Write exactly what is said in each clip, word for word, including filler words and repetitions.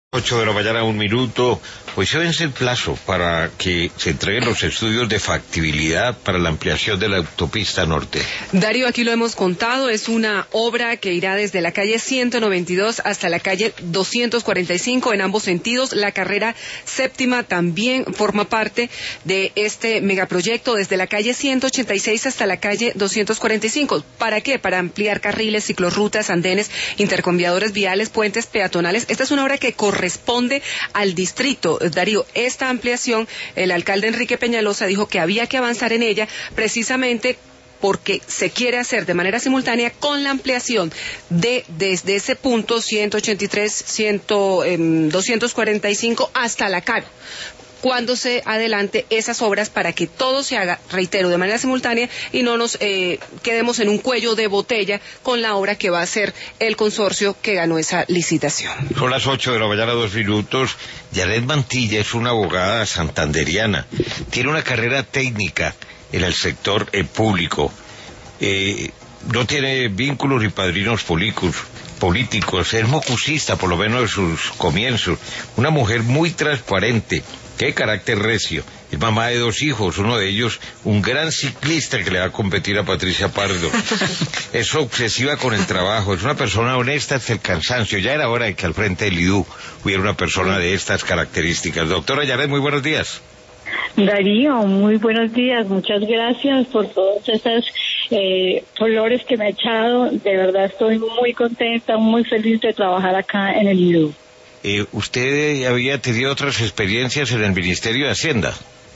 Ocho de la mañana, un minuto. Pues se vence el plazo para que se entreguen los estudios de factibilidad para la ampliación de la autopista norte. Darío, aquí lo hemos contado, es una obra que irá desde la calle ciento noventa y dos hasta la calle doscientos cuarenta y cinco en ambos sentidos. La carrera séptima también forma parte de este megaproyecto, desde la calle ciento ochenta y seis hasta la calle doscientos cuarenta y cinco. ¿Para qué? Para ampliar carriles, ciclorrutas, andenes, intercambiadores viales, puentes peatonales. Esta es una obra que corresponde al distrito. Darío, esta ampliación, el alcalde Enrique Peñalosa dijo que había que avanzar en ella precisamente porque se quiere hacer de manera simultánea con la ampliación de desde ese punto ciento ochenta y tres, cien, eh, doscientos cuarenta y cinco hasta la Caro, cuando se adelante esas obras para que todo se haga, reitero, de manera simultánea y no nos eh, quedemos en un cuello de botella con la obra que va a hacer el consorcio que ganó esa licitación. Son las ocho de la mañana, dos minutos. Yaret Mantilla es una abogada santanderiana. Tiene una carrera técnica en el sector eh, público. Eh, no tiene vínculos ni padrinos políticos. políticos. Es mocusista, por lo menos en sus comienzos. Una mujer muy transparente. Qué carácter recio. Es mamá de dos hijos, uno de ellos un gran ciclista que le va a competir a Patricia Pardo. Es obsesiva con el trabajo, es una persona honesta hasta el cansancio. Ya era hora de que al frente del I D U hubiera una persona de estas características. Doctora Yaret, muy buenos días. Darío, muy buenos días. Muchas gracias por todas esas eh, flores que me ha echado. De verdad estoy muy contenta, muy feliz de trabajar acá en el I D U. Eh, ¿Usted había tenido otras experiencias en el Ministerio de Hacienda?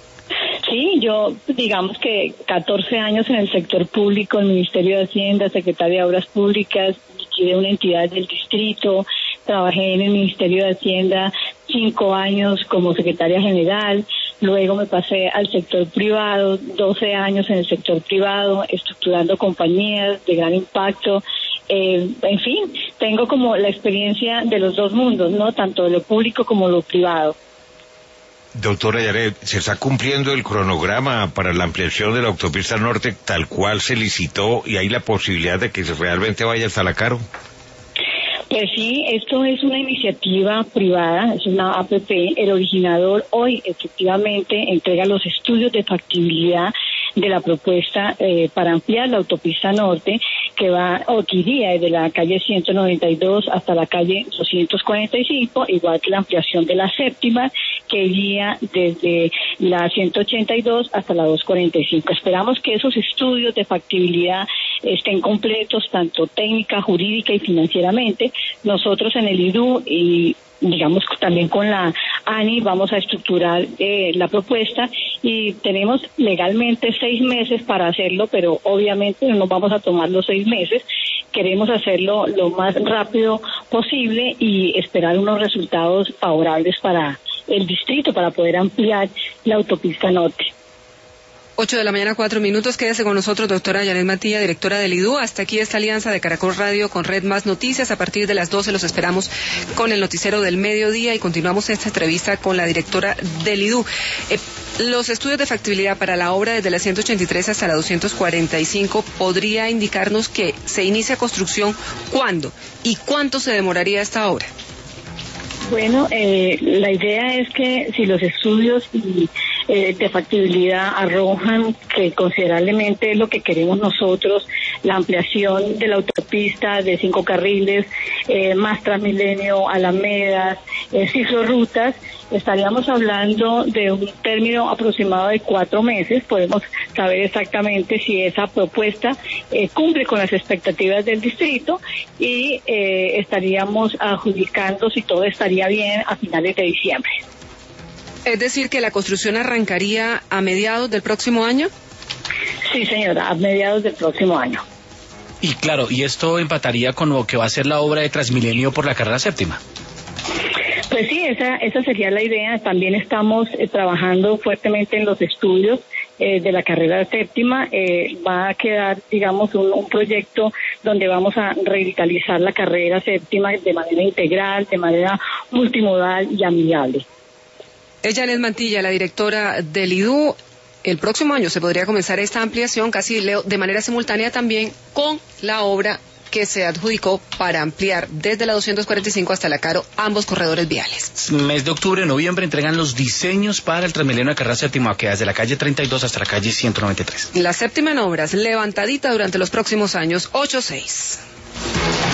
Sí, yo digamos que catorce años en el sector público, el Ministerio de Hacienda, secretaria de Obras Públicas, de una entidad del distrito, trabajé en el Ministerio de Hacienda cinco años como secretaria general, luego me pasé al sector privado, doce años en el sector privado, estructurando compañías de gran impacto. Eh, en fin, tengo como la experiencia de los dos mundos, ¿no? Tanto de lo público como lo privado. Doctora Yaret, ¿se está cumpliendo el cronograma para la ampliación de la autopista norte tal cual se licitó y hay la posibilidad de que realmente vaya hasta la Caro? Pues sí, esto es una iniciativa privada, es una A P P. El originador hoy efectivamente entrega los estudios de factibilidad de la propuesta eh, para ampliar la autopista norte, que va o que iría desde la calle ciento noventa y dos hasta la calle doscientos cuarenta y cinco, igual que la ampliación de la séptima, que iría desde la ciento ochenta y dos hasta la doscientos cuarenta y cinco. Esperamos que esos estudios de factibilidad estén completos, tanto técnica, jurídica y financieramente. Nosotros en el I D U y digamos también con la A N I vamos a estructurar eh, la propuesta y tenemos legalmente seis meses para hacerlo, pero obviamente no nos vamos a tomar los seis meses. Queremos hacerlo lo más rápido posible y esperar unos resultados favorables para el distrito para poder ampliar la autopista norte. Ocho de la mañana, cuatro minutos. Quédese con nosotros, doctora Yaret Mantilla, directora del I D U. Hasta aquí esta alianza de Caracol Radio con Red Más Noticias. A partir de las doce los esperamos con el noticiero del mediodía y continuamos esta entrevista con la directora del I D U. Eh, los estudios de factibilidad para la obra desde la ciento ochenta y tres hasta la doscientos cuarenta y cinco podría indicarnos que se inicia construcción ¿cuándo? ¿Y cuánto se demoraría esta obra? Bueno, eh, la idea es que si los estudios y, eh, de factibilidad arrojan que considerablemente es lo que queremos nosotros, la ampliación de la autopista de cinco carriles, eh, más Transmilenio, Alamedas, eh, ciclorrutas, estaríamos hablando de un término aproximado de cuatro meses. Podemos saber exactamente si esa propuesta eh, cumple con las expectativas del distrito y eh, estaríamos adjudicando si todo estaría bien a finales de diciembre. Es decir, que la construcción arrancaría a mediados del próximo año. Sí, señora, a mediados del próximo año. Y claro, y esto empataría con lo que va a ser la obra de Transmilenio por la carrera séptima. Pues sí, esa, esa sería la idea. También estamos eh, trabajando fuertemente en los estudios eh, de la carrera séptima. Eh, va a quedar, digamos, un, un proyecto donde vamos a revitalizar la carrera séptima de manera integral, de manera multimodal y amigable. Es Yaret Mantilla, la directora del I D U. El próximo año se podría comenzar esta ampliación casi, Leo, de manera simultánea también con la obra que se adjudicó para ampliar desde la doscientos cuarenta y cinco hasta la Caro ambos corredores viales. Mes de octubre, noviembre entregan los diseños para el Transmilenio de carrera séptima, que desde la calle treinta y dos hasta la calle ciento noventa y tres. La séptima en obras, levantadita durante los próximos años, ocho seis.